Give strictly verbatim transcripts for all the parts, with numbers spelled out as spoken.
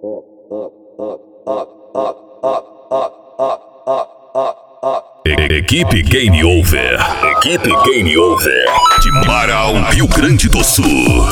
Equipe Game Over, Equipe Game Over, de Marau, Rio Grande do Sul.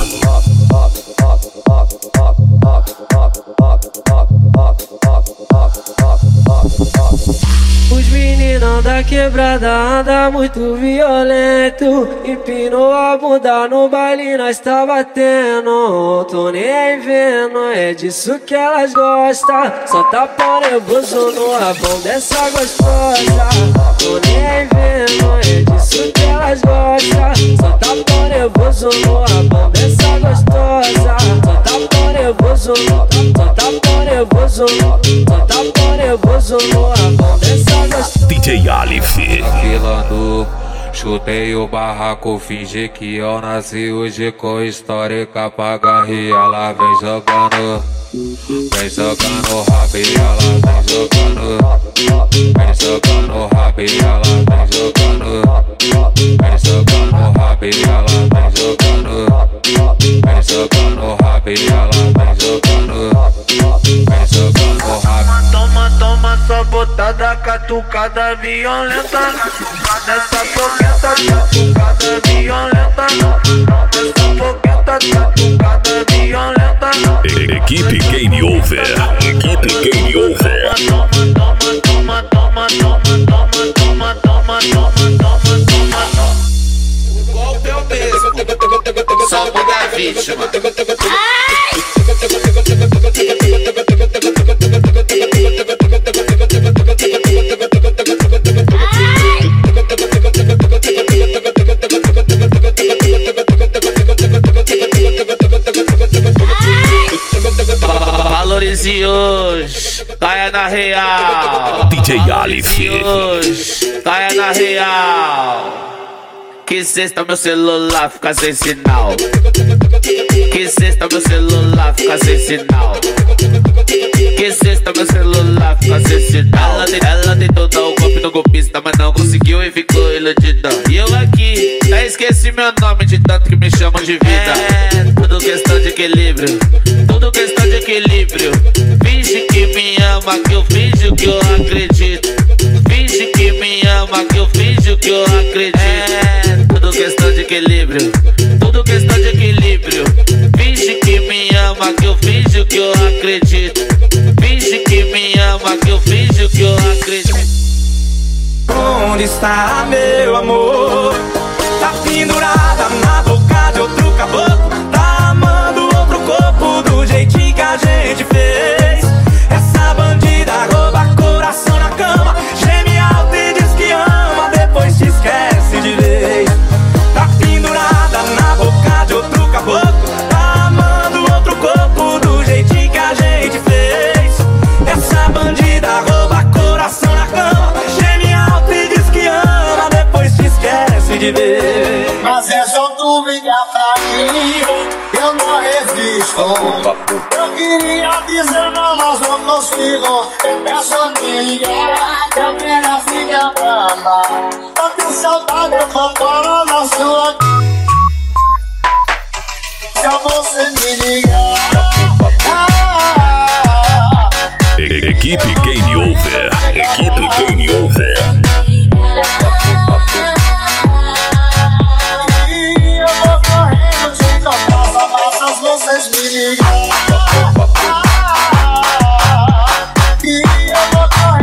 Os meninão da quebrada anda muito violento, empinou a bunda no baile, nós tá batendo. Tô nem vendo, é disso que elas gostam. Só tá pau nervoso no rabão dessa gostosa. Tô nem vendo, é disso que elas gostam. Só tá pau nervoso no rabão dessa gostosa. Só tá pau nervoso, só tá pau nervoso, só tá pau nervoso no rabão dessa gostosa. D J Alif. Afilando, chutei o barraco, fingi que eu nasci hoje com histórica pra garria. Ela vem jogando, vem jogando rabo e ela vem jogando, vem jogando rabo e ela vem jogando, vem jogando rabo e ela vem jogando, vem jogando rabo e ela vem jogando, vem jogando rabo. Toma, toma, só botada, catucada violenta. Nessa fogueta, catucada violenta. Nessa fogueta, catucada violenta. Equipe Game Over, Equipe Game Over. Toma, toma, toma, toma, toma, toma, toma, toma, toma, toma, toma. Qual o teu peso? Só muda a vítima. Valorize hoje, caia na real. D J Alif. Hoje, caia na real. Que sexta meu celular fica sem sinal. Que sexta meu celular fica sem sinal. Que sexta meu celular fica sem sinal. Ela, ela tentou dar o golpe no golpista, mas não conseguiu e ficou iludida. E eu aqui, já esqueci meu nome de tanto que me chamam de vida. É, tudo questão de equilíbrio, tudo questão de equilíbrio. Finge que me ama, que eu finjo que eu acredito. Finge que me ama, que eu finjo que eu acredito. É, tudo questão de equilíbrio, tudo questão de equilíbrio. Finge que me ama, que eu finjo que eu acredito. Finge que me ama, que eu finjo que eu acredito. Onde está meu amor? Tá pendurada na boca de outro caboclo. Tá amando outro corpo do jeitinho que a gente fez. Essa bandida rouba coração na cama, geme alto e diz que ama, depois te esquece de vez. Tá pendurada na boca de outro caboclo. Tá amando outro corpo do jeitinho que a gente fez. Essa bandida rouba coração na cama, geme alto e diz que ama, depois te esquece de vez. Mas é só tu ligar pra mim, eu não resisto. Eu queria dizer não, mas não consigo. É só me ligar, que apenas fica pra amar. Eu tenho saudade, eu vou parar na sua. Se você me ligar, ah, Equipe Game Over, Equipe Game Over. e eu vou correndo de tocar só basta vocês me ligar. E eu vou correndo.